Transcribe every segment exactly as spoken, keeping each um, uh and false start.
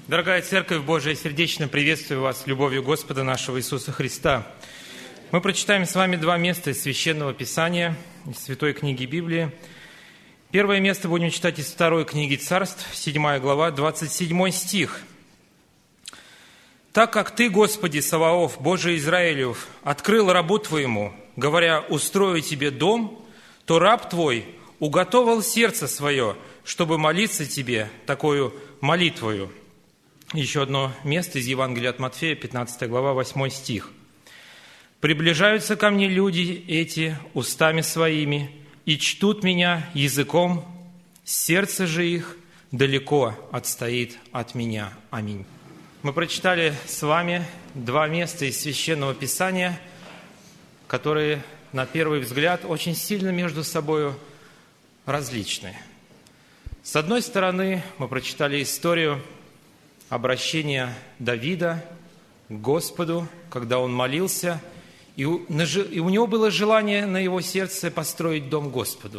Дорогая Церковь Божия, сердечно приветствую вас любовью Господа нашего Иисуса Христа. Мы прочитаем с вами два места из Священного Писания, из Святой книги Библии. Первое место будем читать из второй книги Царств, седьмая глава, двадцать седьмой стих. «Так как Ты, Господи Саваоф, Боже Израилев, открыл рабу Твоему, говоря, устрою Тебе дом, то раб Твой уготовал сердце свое, чтобы молиться Тебе такою молитвою». Еще одно место из Евангелия от Матфея, пятнадцатая глава, восьмой стих. «Приближаются ко мне люди эти устами своими и чтут меня языком, сердце же их далеко отстоит от меня. Аминь». Мы прочитали с вами два места из Священного Писания, которые, на первый взгляд, очень сильно между собой различны. С одной стороны, мы прочитали историю обращение Давида к Господу, когда он молился, и у, и у него было желание на его сердце построить дом Господу.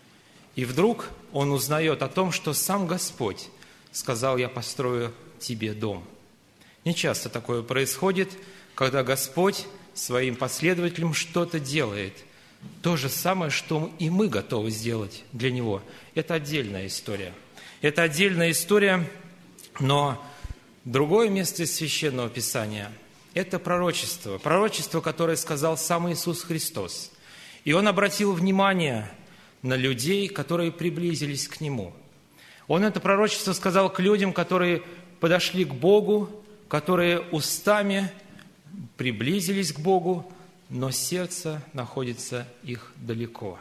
И вдруг он узнает о том, что сам Господь сказал: «Я построю тебе дом». Не часто такое происходит, когда Господь своим последователям что-то делает. То же самое, что и мы готовы сделать для Него. Это отдельная история. Это отдельная история, но другое место из Священного Писания – это пророчество. Пророчество, которое сказал сам Иисус Христос. И Он обратил внимание на людей, которые приблизились к Нему. Он это пророчество сказал к людям, которые подошли к Богу, которые устами приблизились к Богу, но сердце находится их далеко.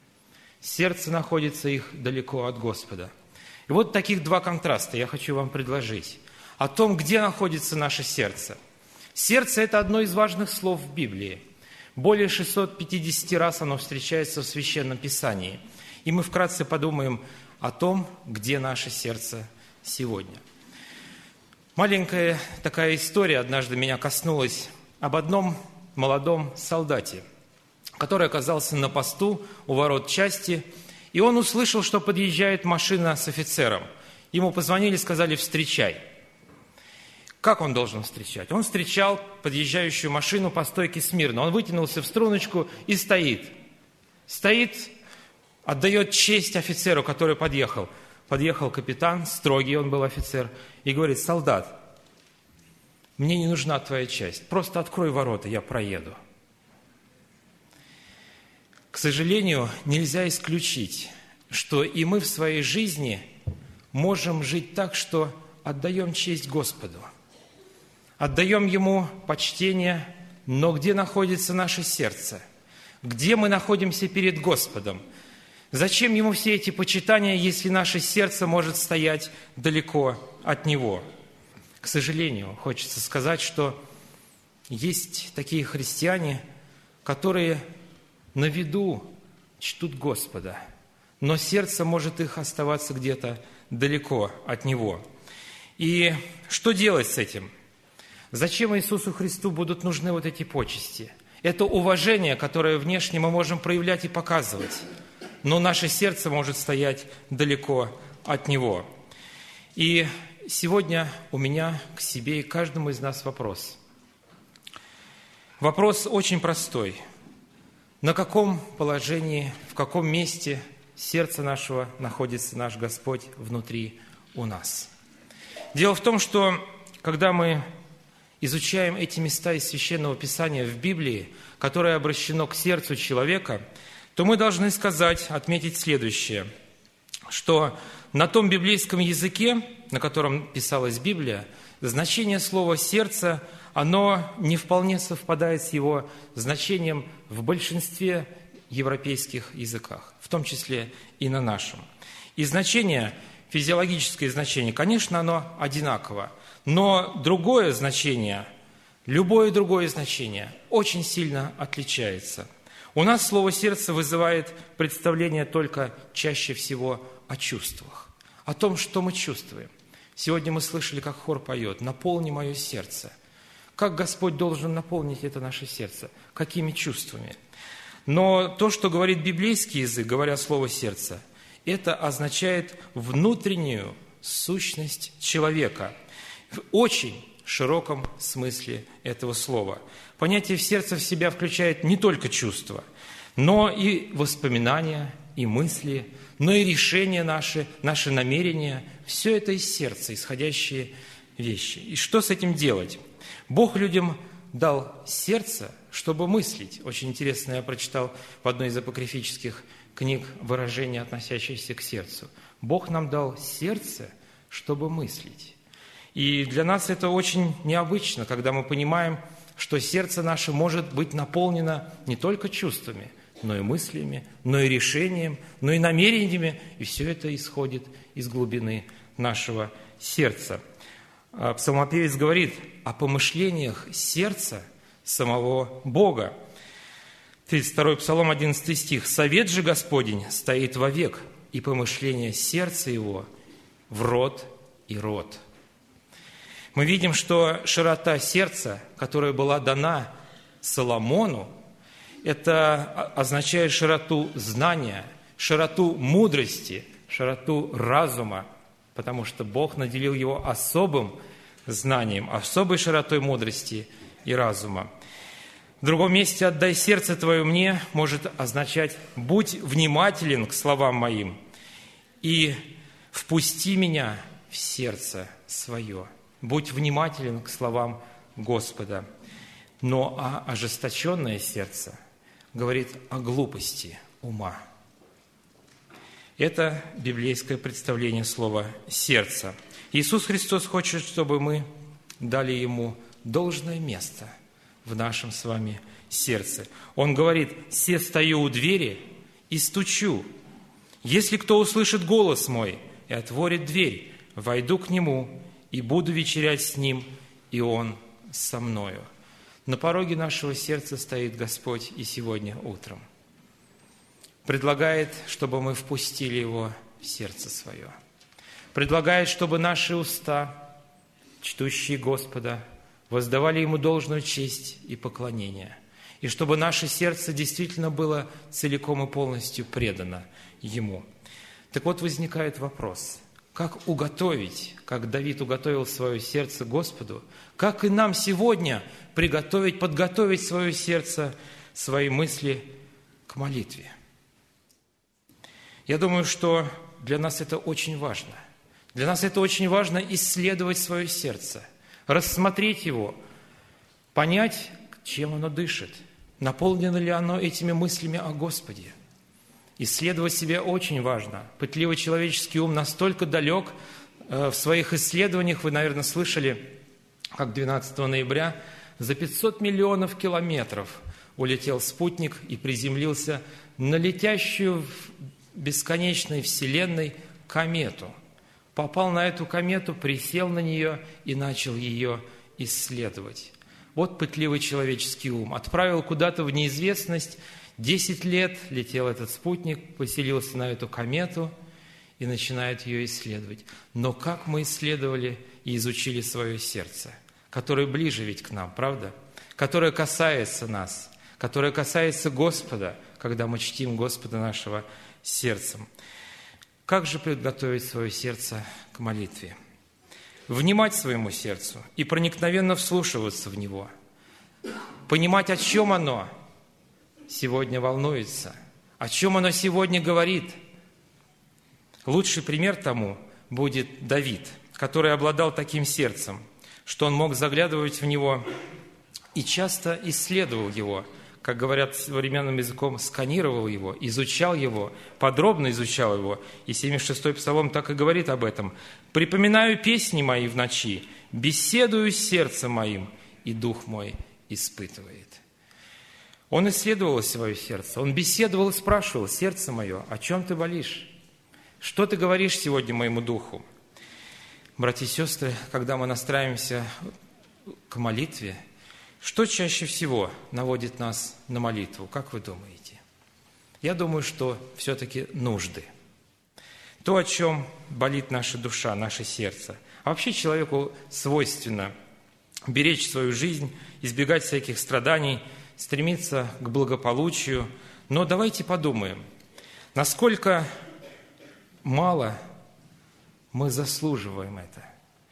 Сердце находится их далеко от Господа. И вот таких два контраста я хочу вам предложить. О том, где находится наше сердце. Сердце – это одно из важных слов в Библии. Более шестисот пятидесяти раз оно встречается в Священном Писании. И мы вкратце подумаем о том, где наше сердце сегодня. Маленькая такая история однажды меня коснулась об одном молодом солдате, который оказался на посту у ворот части, и он услышал, что подъезжает машина с офицером. Ему позвонили, сказали: «Встречай». Как он должен встречать? Он встречал подъезжающую машину по стойке смирно. Он вытянулся в струночку и стоит. Стоит, отдает честь офицеру, который подъехал. Подъехал капитан, строгий он был офицер, и говорит: «Солдат, мне не нужна твоя честь. Просто открой ворота, я проеду». К сожалению, нельзя исключить, что и мы в своей жизни можем жить так, что отдаем честь Господу. Отдаем Ему почтение, но где находится наше сердце? Где мы находимся перед Господом? Зачем Ему все эти почитания, если наше сердце может стоять далеко от Него? К сожалению, хочется сказать, что есть такие христиане, которые на виду чтут Господа, но сердце может их оставаться где-то далеко от Него. И что делать с этим? Зачем Иисусу Христу будут нужны вот эти почести? Это уважение, которое внешне мы можем проявлять и показывать, но наше сердце может стоять далеко от Него. И сегодня у меня к себе и каждому из нас вопрос. Вопрос очень простой. На каком положении, в каком месте сердца нашего находится наш Господь внутри у нас? Дело в том, что когда мы изучаем эти места из Священного Писания в Библии, которое обращено к сердцу человека, то мы должны сказать, отметить следующее, что на том библейском языке, на котором писалась Библия, значение слова «сердце», оно не вполне совпадает с его значением в большинстве европейских языках, в том числе и на нашем. И значение, физиологическое значение, конечно, оно одинаково, но другое значение, любое другое значение очень сильно отличается. У нас слово «сердце» вызывает представление только чаще всего о чувствах, о том, что мы чувствуем. Сегодня мы слышали, как хор поет: «Наполни мое сердце». Как Господь должен наполнить это наше сердце? Какими чувствами? Но то, что говорит библейский язык, говоря слово «сердце», это означает внутреннюю сущность человека. в очень широком смысле этого слова. Понятие «в сердце» в себя включает не только чувства, но и воспоминания, и мысли, но и решения наши, наши намерения. Все это из сердца, исходящие вещи. И что с этим делать? Бог людям дал сердце, чтобы мыслить. Очень интересно, я прочитал в одной из апокрифических книг выражение, относящееся к сердцу. Бог нам дал сердце, чтобы мыслить. И для нас это очень необычно, когда мы понимаем, что сердце наше может быть наполнено не только чувствами, но и мыслями, но и решением, но и намерениями, и все это исходит из глубины нашего сердца. Псалмопевец говорит о помышлениях сердца самого Бога. тридцать второй Псалом, одиннадцатый стих. «Совет же Господень стоит вовек, и помышление сердца его в род и род». Мы видим, что широта сердца, которая была дана Соломону, это означает широту знания, широту мудрости, широту разума, потому что Бог наделил его особым знанием, особой широтой мудрости и разума. В другом месте «отдай сердце твое мне» может означать «будь внимателен к словам моим и впусти меня в сердце свое». Будь внимателен к словам Господа. Но а ожесточенное сердце говорит о глупости ума. Это библейское представление слова «сердце». Иисус Христос хочет, чтобы мы дали Ему должное место в нашем с вами сердце. Он говорит: «Се стою у двери и стучу. Если кто услышит голос мой и отворит дверь, войду к нему и буду вечерять с ним, и он со мною». На пороге нашего сердца стоит Господь и сегодня утром. Предлагает, чтобы мы впустили Его в сердце свое. Предлагает, чтобы наши уста, чтущие Господа, воздавали Ему должную честь и поклонение. И чтобы наше сердце действительно было целиком и полностью предано Ему. Так вот, возникает вопрос: как уготовить, как Давид уготовил свое сердце Господу, как и нам сегодня приготовить, подготовить свое сердце, свои мысли к молитве? Я думаю, что для нас это очень важно. Для нас это очень важно исследовать свое сердце, рассмотреть его, понять, чем оно дышит, наполнено ли оно этими мыслями о Господе. Исследовать себя очень важно. Пытливый человеческий ум настолько далек в своих исследованиях. Вы, наверное, слышали, как двенадцатого ноября за пятьсот миллионов километров улетел спутник и приземлился на летящую в бесконечной вселенной комету. Попал на эту комету, присел на нее и начал ее исследовать. Вот пытливый человеческий ум. Отправил куда-то в неизвестность. Десять лет летел этот спутник, поселился на эту комету и начинает ее исследовать. Но как мы исследовали и изучили свое сердце, которое ближе ведь к нам, правда? Которое касается нас, которое касается Господа, когда мы чтим Господа нашего сердцем. Как же приготовить свое сердце к молитве? Внимать своему сердцу и проникновенно вслушиваться в него. Понимать, о чем оно сегодня волнуется, о чем оно сегодня говорит. Лучший пример тому будет Давид, который обладал таким сердцем, что он мог заглядывать в него и часто исследовал его, как говорят современным языком, сканировал его, изучал его, подробно изучал его. И семьдесят шестой Псалом так и говорит об этом. «Припоминаю песни мои в ночи, беседую с сердцем моим, и дух мой испытывает». Он исследовал свое сердце, он беседовал и спрашивал: «Сердце мое, о чем ты болишь? Что ты говоришь сегодня моему духу?» Братья и сестры, когда мы настраиваемся к молитве, что чаще всего наводит нас на молитву, как вы думаете? Я думаю, что все-таки нужды. То, о чем болит наша душа, наше сердце. А вообще человеку свойственно беречь свою жизнь, избегать всяких страданий, стремиться к благополучию. Но давайте подумаем, насколько мало мы заслуживаем это.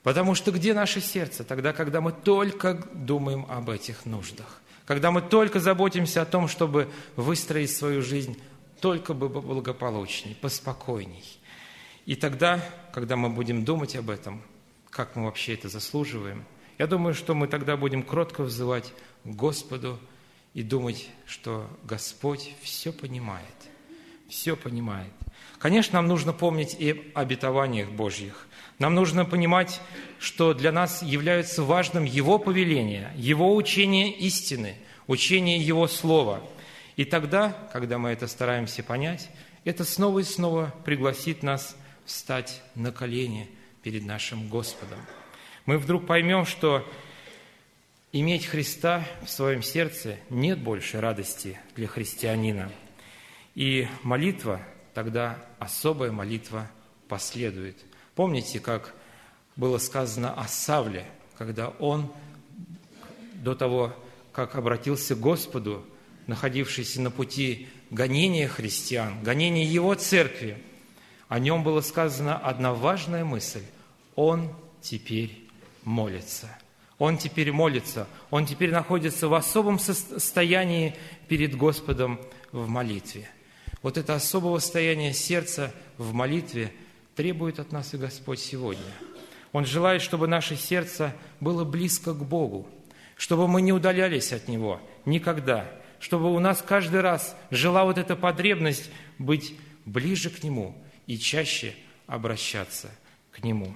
Потому что где наше сердце? Тогда, когда мы только думаем об этих нуждах. Когда мы только заботимся о том, чтобы выстроить свою жизнь только бы благополучней, поспокойней. И тогда, когда мы будем думать об этом, как мы вообще это заслуживаем, я думаю, что мы тогда будем кротко взывать к Господу и думать, что Господь все понимает, все понимает. Конечно, нам нужно помнить и об обетованиях Божьих. Нам нужно понимать, что для нас является важным Его повеление, Его учение истины, учение Его Слова. И тогда, когда мы это стараемся понять, это снова и снова пригласит нас встать на колени перед нашим Господом. Мы вдруг поймем, что иметь Христа в своем сердце нет больше радости для христианина. И молитва, тогда особая молитва последует. Помните, как было сказано о Савле, когда он до того, как обратился к Господу, находившийся на пути гонения христиан, гонения его церкви, о нем было сказано одна важная мысль. Он теперь молится. Он теперь молится. Он теперь находится в особом состоянии перед Господом в молитве. Вот это особого состояния сердца в молитве требует от нас и Господь сегодня. Он желает, чтобы наше сердце было близко к Богу, чтобы мы не удалялись от Него никогда, чтобы у нас каждый раз жила вот эта потребность быть ближе к Нему и чаще обращаться к Нему.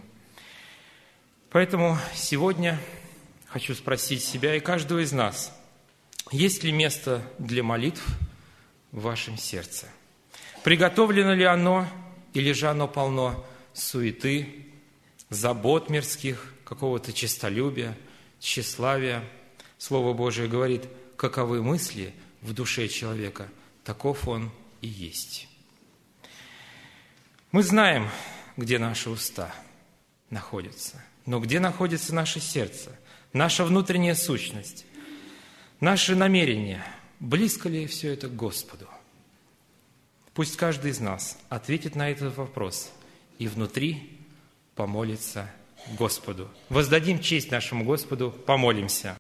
Поэтому сегодня хочу спросить себя и каждого из нас, есть ли место для молитв в вашем сердце? Приготовлено ли оно, или же оно полно суеты, забот мирских, какого-то честолюбия, тщеславия? Слово Божие говорит, каковы мысли в душе человека, таков он и есть. Мы знаем, где наши уста находятся, но где находится наше сердце, наша внутренняя сущность, наши намерения, близко ли все это к Господу? Пусть каждый из нас ответит на этот вопрос и внутри помолится Господу. Воздадим честь нашему Господу, помолимся.